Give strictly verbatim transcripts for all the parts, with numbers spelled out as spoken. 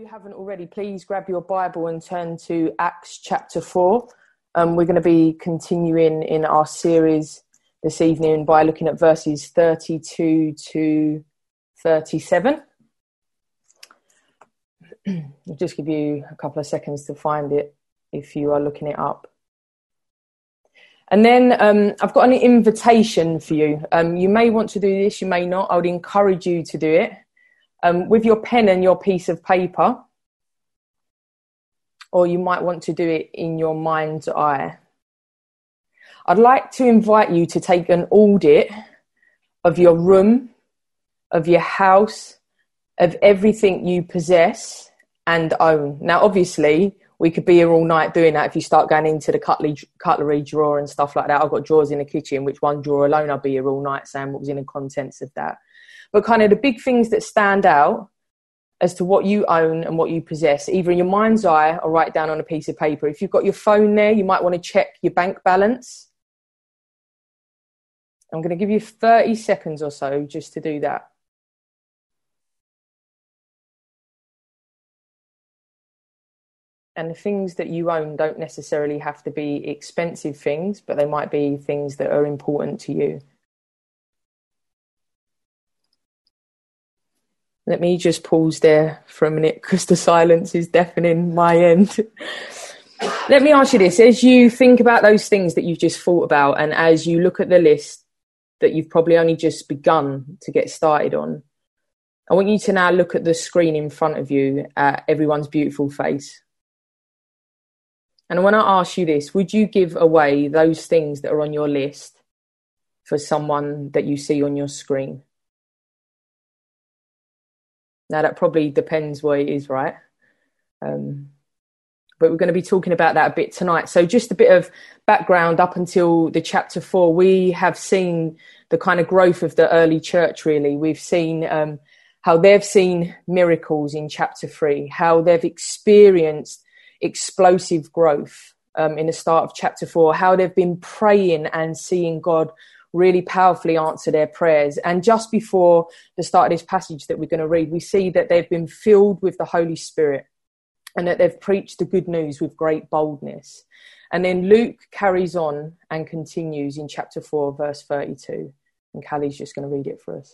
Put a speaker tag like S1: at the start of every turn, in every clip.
S1: haven't already, please grab your Bible and turn to Acts chapter four. Um, we're going to be continuing in our series this evening by looking at verses thirty-two to thirty-seven. I'll just give you a couple of seconds to find it if you are looking it up. And then um, I've got an invitation for you. Um, you may want to do this, you may not. I would encourage you to do it. Um, with your pen and your piece of paper, or you might want to do it in your mind's eye. I'd like to invite you to take an audit of your room, of your house, of everything you possess and own. Now, obviously, we could be here all night doing that if you start going into the cutlery, cutlery drawer and stuff like that. I've got drawers in the kitchen, which one drawer alone I'll be here all night saying what was in the contents of that. But kind of the big things that stand out as to what you own and what you possess, either in your mind's eye or write down on a piece of paper. If you've got your phone there, you might want to check your bank balance. I'm going to give you thirty seconds or so just to do that. And the things that you own don't necessarily have to be expensive things, but they might be things that are important to you. Let me just pause there for a minute because the silence is deafening my end. Let me ask you this. As you think about those things that you've just thought about, and as you look at the list that you've probably only just begun to get started on, I want you to now look at the screen in front of you at everyone's beautiful face. And I want to ask you this. Would you give away those things that are on your list for someone that you see on your screen? Now, that probably depends where it is, right? Um, but we're going to be talking about that a bit tonight. So just a bit of background up until the chapter four, we have seen the kind of growth of the early church, really. We've seen um, how they've seen miracles in chapter three, how they've experienced explosive growth um, in the start of chapter four, how they've been praying and seeing God really powerfully answer their prayers. And just before the start of this passage that we're going to read, we see that they've been filled with the Holy Spirit and that they've preached the good news with great boldness. And then Luke carries on and continues in chapter four, verse thirty-two. And Callie's just going to read it for us.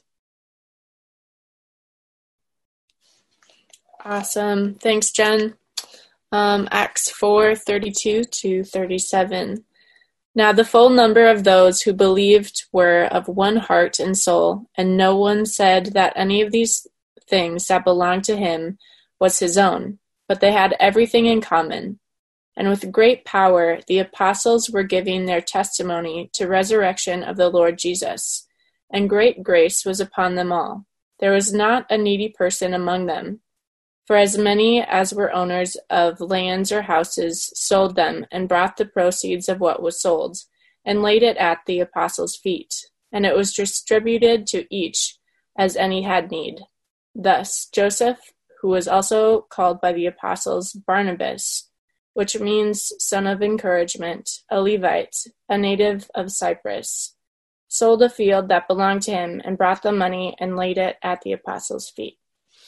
S2: Awesome. Thanks, Jen. Um, Acts four, thirty-two to thirty-seven. Now the full number of those who believed were of one heart and soul, and no one said that any of these things that belonged to him was his own, but they had everything in common. And with great power the apostles were giving their testimony to resurrection of the Lord Jesus, and great grace was upon them all. There was not a needy person among them. For as many as were owners of lands or houses sold them and brought the proceeds of what was sold and laid it at the apostles' feet, and it was distributed to each as any had need. Thus Joseph, who was also called by the apostles Barnabas, which means son of encouragement, a Levite, a native of Cyprus, sold a field that belonged to him and brought the money and laid it at the apostles' feet.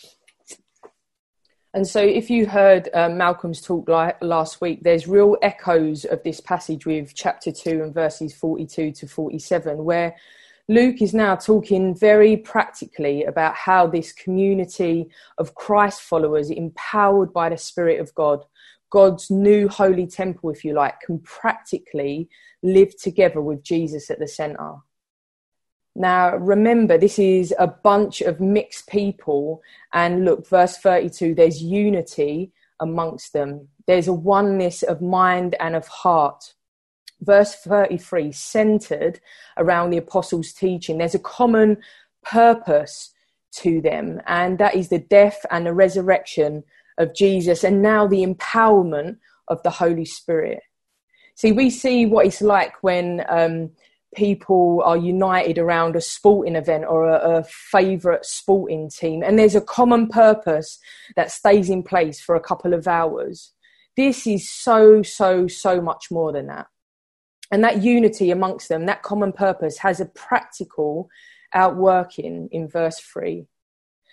S1: And so if you heard um, Malcolm's talk li- last week, there's real echoes of this passage with chapter two and verses forty-two to forty-seven, where Luke is now talking very practically about how this community of Christ followers, empowered by the Spirit of God, God's new holy temple, if you like, can practically live together with Jesus at the centre. Now, remember, this is a bunch of mixed people. And look, verse thirty-two, there's unity amongst them. There's a oneness of mind and of heart. Verse thirty-three, centered around the apostles' teaching. There's a common purpose to them, and that is the death and the resurrection of Jesus, and now the empowerment of the Holy Spirit. See, we see what it's like when um, people are united around a sporting event or a, a favourite sporting team, and there's a common purpose that stays in place for a couple of hours. This is so, so, so much more than that. And that unity amongst them, that common purpose, has a practical outworking in verse three.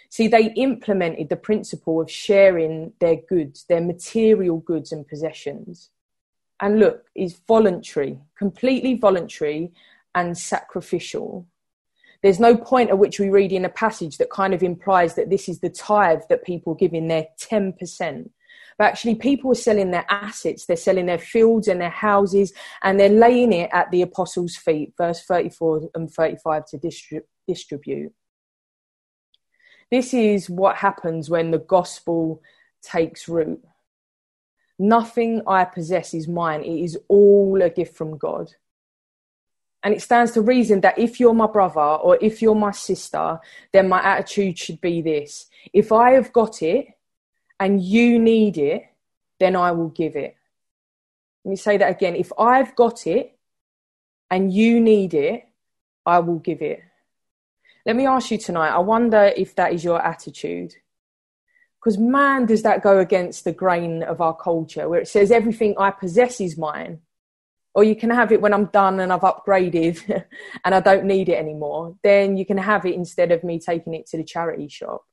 S1: See, they implemented the principle of sharing their goods, their material goods and possessions. And look, it's voluntary, completely voluntary and sacrificial. There's no point at which we read in a passage that kind of implies that this is the tithe that people give in their ten percent. But actually, people are selling their assets, they're selling their fields and their houses, and they're laying it at the apostles' feet, verse thirty-four and thirty-five, to distri- distribute. This is what happens when the gospel takes root. Nothing I possess is mine. It is all a gift from God. And it stands to reason that if you're my brother or if you're my sister, then my attitude should be this: if I have got it and you need it, then I will give it. Let me say that again. If I've got it and you need it, I will give it. Let me ask you tonight, I wonder if that is your attitude. Because man, does that go against the grain of our culture, where it says everything I possess is mine. Or you can have it when I'm done and I've upgraded and I don't need it anymore. Then you can have it instead of me taking it to the charity shop.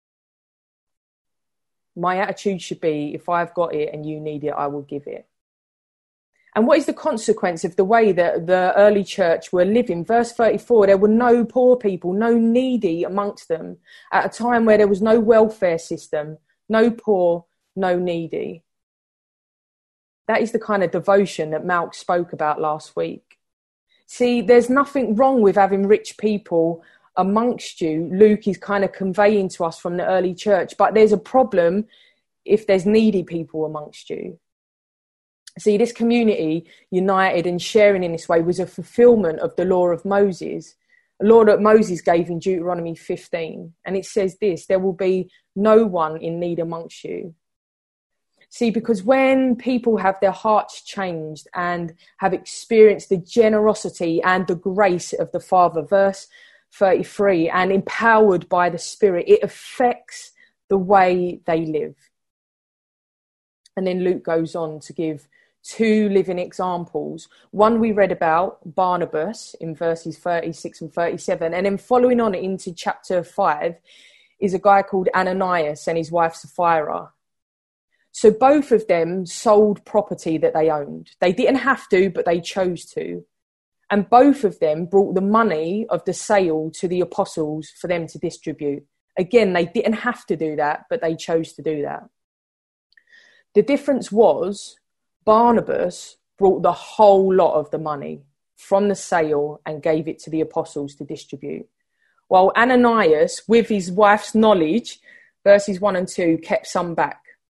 S1: My attitude should be, if I've got it and you need it, I will give it. And what is the consequence of the way that the early church were living? Verse thirty-four, there were no poor people, no needy amongst them, at a time where there was no welfare system, no poor, no needy. That is the kind of devotion that Malk spoke about last week. See, there's nothing wrong with having rich people amongst you. Luke is kind of conveying to us from the early church, but there's a problem if there's needy people amongst you. See, this community united and sharing in this way was a fulfillment of the law of Moses, a law that Moses gave in Deuteronomy fifteen. And it says this: there will be no one in need amongst you. See, because when people have their hearts changed and have experienced the generosity and the grace of the Father, verse thirty-three, and empowered by the Spirit, it affects the way they live. And then Luke goes on to give two living examples. One we read about, Barnabas, in verses thirty-six and thirty-seven. And then following on into chapter five is a guy called Ananias and his wife Sapphira. So both of them sold property that they owned. They didn't have to, but they chose to. And both of them brought the money of the sale to the apostles for them to distribute. Again, they didn't have to do that, but they chose to do that. The difference was Barnabas brought the whole lot of the money from the sale and gave it to the apostles to distribute, while Ananias, with his wife's knowledge, verses one and two, kept some back.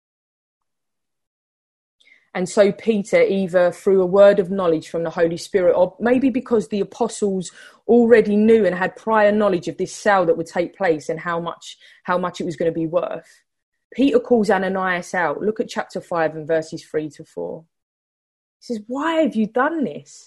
S1: And so Peter, either through a word of knowledge from the Holy Spirit, or maybe because the apostles already knew and had prior knowledge of this sale that would take place and how much, how much it was going to be worth, Peter calls Ananias out. Look at chapter five and verses three to four. He says, why have you done this?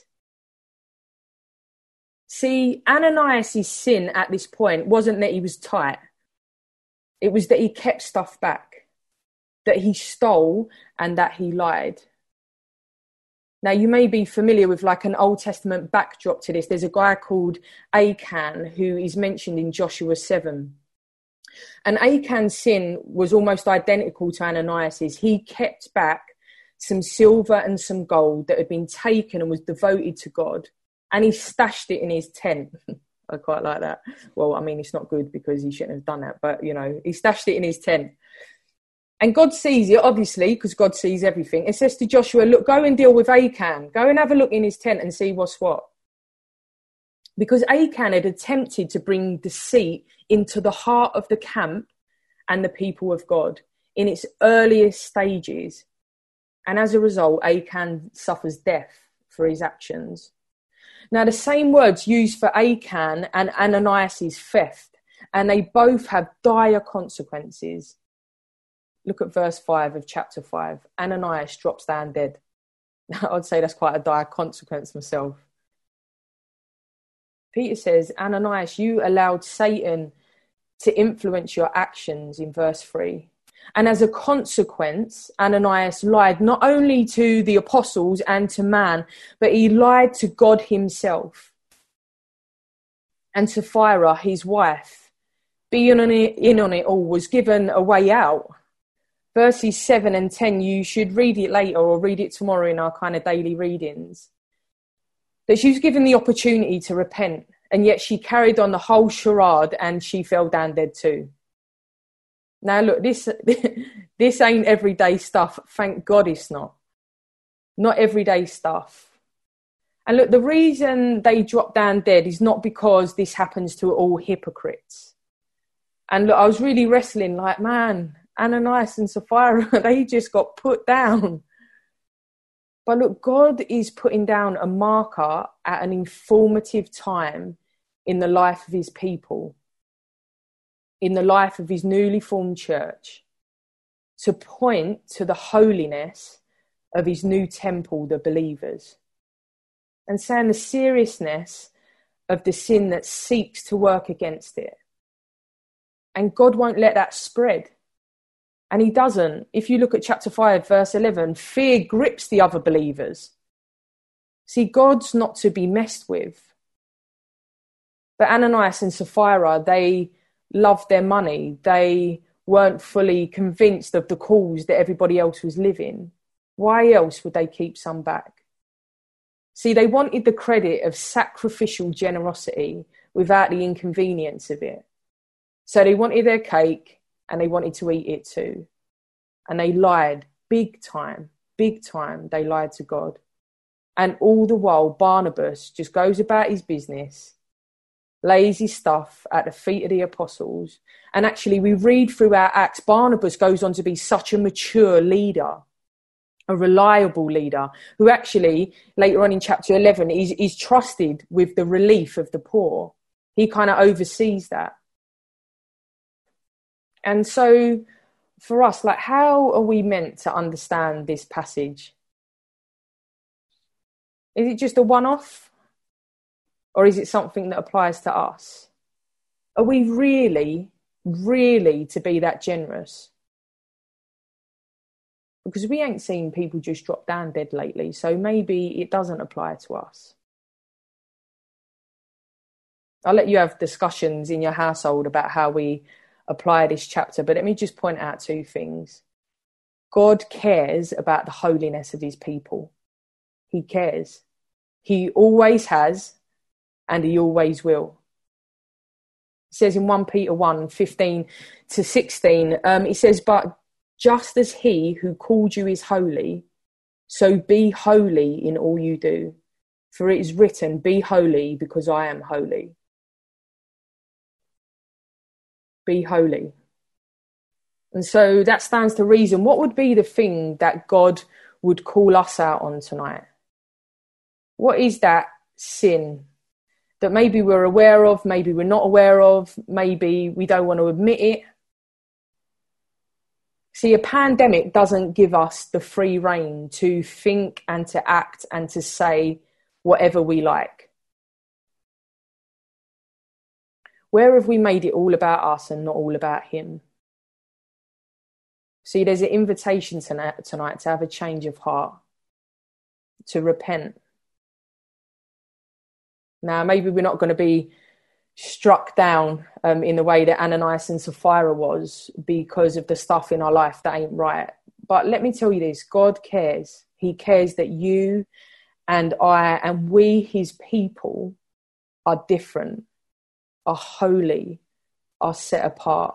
S1: See, Ananias' sin at this point wasn't that he was tight. It was that he kept stuff back, that he stole and that he lied. Now, you may be familiar with like an Old Testament backdrop to this. There's a guy called Achan who is mentioned in Joshua seven. And Achan's sin was almost identical to Ananias's. He kept back some silver and some gold that had been taken and was devoted to God. And he stashed it in his tent. I quite like that. Well, I mean, it's not good because he shouldn't have done that. But, you know, he stashed it in his tent. And God sees it, obviously, because God sees everything. It says to Joshua, look, go and deal with Achan. Go and have a look in his tent and see what's what. Because Achan had attempted to bring deceit into the heart of the camp and the people of God in its earliest stages. And as a result, Achan suffers death for his actions. Now, the same words used for Achan and Ananias' theft, and they both have dire consequences. Look at verse five of chapter five. Ananias drops down dead. I'd say that's quite a dire consequence myself. Peter says, Ananias, you allowed Satan to influence your actions in verse three. And as a consequence, Ananias lied not only to the apostles and to man, but he lied to God himself. And Sapphira, his wife, being on it, in on it all, was given a way out. Verses seven and ten, you should read it later or read it tomorrow in our kind of daily readings. That she was given the opportunity to repent, and yet she carried on the whole charade and she fell down dead too. Now look, this this ain't everyday stuff. Thank God it's not. Not everyday stuff. And look, the reason they drop down dead is not because this happens to all hypocrites. And look, I was really wrestling like, man, Ananias and Sapphira, they just got put down. But look, God is putting down a marker at an informative time in the life of his people, in the life of his newly formed church, to point to the holiness of his new temple, the believers, and saying the seriousness of the sin that seeks to work against it. And God won't let that spread. And he doesn't. If you look at chapter five, verse eleven, fear grips the other believers. See, God's not to be messed with. But Ananias and Sapphira, they loved their money. They weren't fully convinced of the cause that everybody else was living. Why else would they keep some back? See, they wanted the credit of sacrificial generosity without the inconvenience of it. So they wanted their cake and they wanted to eat it too. And they lied big time, big time. They lied to God. And all the while, Barnabas just goes about his business, lays his stuff at the feet of the apostles. And actually, we read through our Acts, Barnabas goes on to be such a mature leader, a reliable leader, who actually, later on in chapter eleven, is, is trusted with the relief of the poor. He kind of oversees that. And so for us, like, how are we meant to understand this passage? Is it just a one-off? Or is it something that applies to us? Are we really, really to be that generous? Because we ain't seen people just drop down dead lately, so maybe it doesn't apply to us. I'll let you have discussions in your household about how we apply this chapter, but let me just point out two things. God cares about the holiness of his people. He cares. He always has, and he always will. It says in First Peter one, fifteen to sixteen, um, it says, but just as he who called you is holy, so be holy in all you do. For it is written, be holy because I am holy. Be holy. And so that stands to reason. What would be the thing that God would call us out on tonight? What is that sin that maybe we're aware of, maybe we're not aware of, maybe we don't want to admit it? See, a pandemic doesn't give us the free rein to think and to act and to say whatever we like. Where have we made it all about us and not all about him? See, there's an invitation tonight, tonight to have a change of heart, to repent. Now, maybe we're not going to be struck down um, in the way that Ananias and Sapphira was because of the stuff in our life that ain't right. But let me tell you this, God cares. He cares that you and I and we, his people, are different, are holy, are set apart.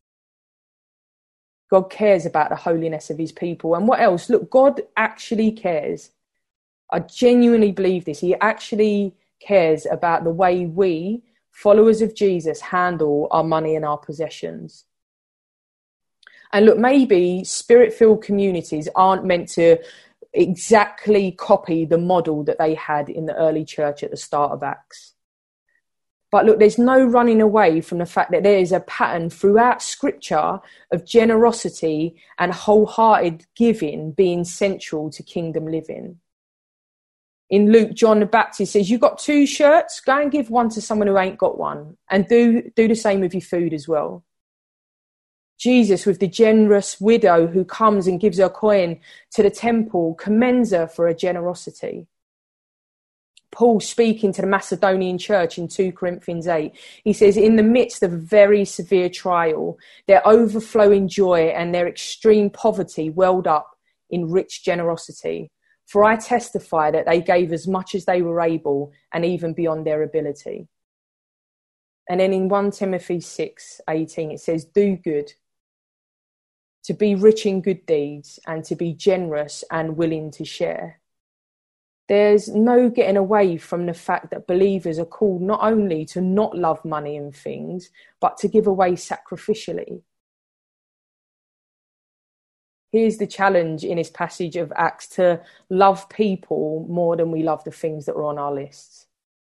S1: God cares about the holiness of his people. And what else? Look, God actually cares. I genuinely believe this. He actually cares about the way we, followers of Jesus, handle our money and our possessions. And look, maybe spirit-filled communities aren't meant to exactly copy the model that they had in the early church at the start of Acts. But look, there's no running away from the fact that there is a pattern throughout Scripture of generosity and wholehearted giving being central to kingdom living. In Luke, John the Baptist says, you've got two shirts, go and give one to someone who ain't got one. And do, do the same with your food as well. Jesus, with the generous widow who comes and gives her coin to the temple, commends her for her generosity. Paul speaking to the Macedonian church in two Corinthians eight, he says, in the midst of a very severe trial, their overflowing joy and their extreme poverty welled up in rich generosity. For I testify that they gave as much as they were able and even beyond their ability. And then in First Timothy six eighteen, it says, do good, to be rich in good deeds, and to be generous and willing to share. There's no getting away from the fact that believers are called not only to not love money and things, but to give away sacrificially. Here's the challenge in this passage of Acts: to love people more than we love the things that are on our lists.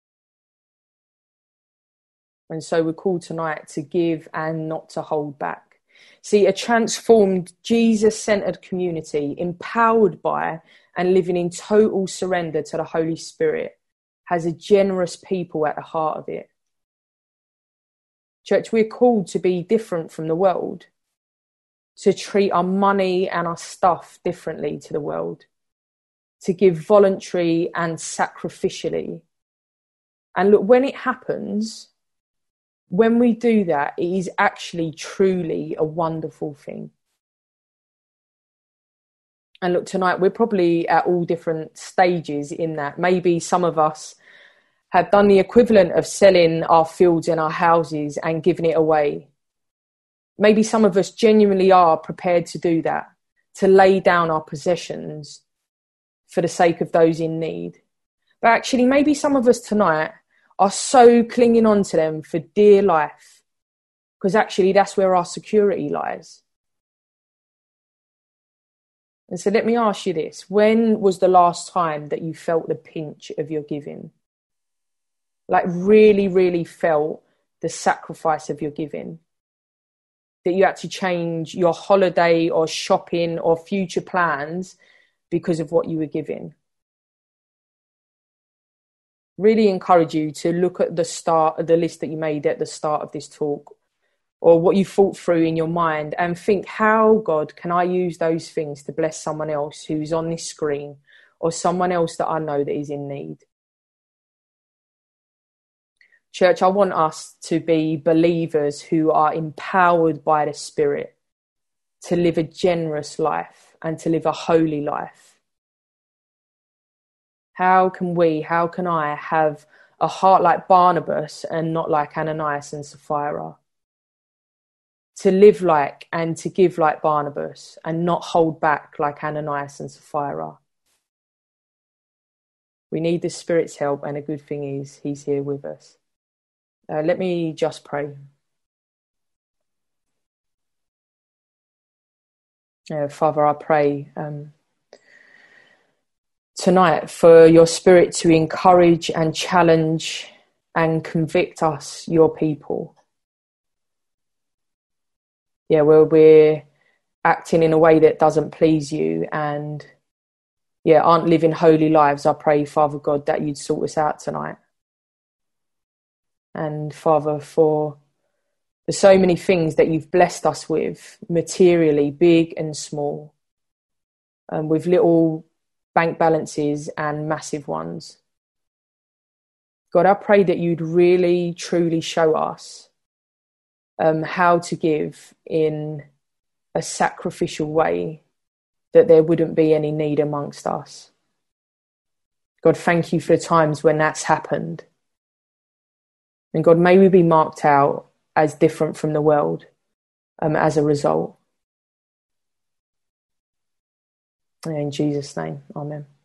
S1: And so we're called tonight to give and not to hold back. See, a transformed, Jesus-centered community, empowered by and living in total surrender to the Holy Spirit, has a generous people at the heart of it. Church, we're called to be different from the world, to treat our money and our stuff differently to the world, to give voluntary and sacrificially. And look, when it happens, when we do that, it is actually truly a wonderful thing. And look, tonight we're probably at all different stages in that. Maybe some of us have done the equivalent of selling our fields and our houses and giving it away. Maybe some of us genuinely are prepared to do that, to lay down our possessions for the sake of those in need. But actually, maybe some of us tonight are so clinging on to them for dear life, because actually that's where our security lies. And so let me ask you this: when was the last time that you felt the pinch of your giving? Like really, really felt the sacrifice of your giving? That you had to change your holiday or shopping or future plans because of what you were giving? Really encourage you to look at the start of the list that you made at the start of this talk, or what you thought through in your mind, and think, how, God, can I use those things to bless someone else who's on this screen, or someone else that I know that is in need? Church, I want us to be believers who are empowered by the Spirit to live a generous life and to live a holy life. How can we, how can I have a heart like Barnabas and not like Ananias and Sapphira? To live like and to give like Barnabas and not hold back like Ananias and Sapphira. We need the Spirit's help, and a good thing is he's here with us. Uh, let me just pray. Uh, Father, I pray um, tonight for your Spirit to encourage and challenge and convict us, your people. Yeah, where we're acting in a way that doesn't please you and, yeah, aren't living holy lives. I pray, Father God, that you'd sort us out tonight. And Father, for the so many things that you've blessed us with, materially, big and small, um, with little bank balances and massive ones. God, I pray that you'd really, truly show us Um, how to give in a sacrificial way, that there wouldn't be any need amongst us. God, thank you for the times when that's happened. And God, may we be marked out as different from the world um, as a result. In Jesus' name, amen.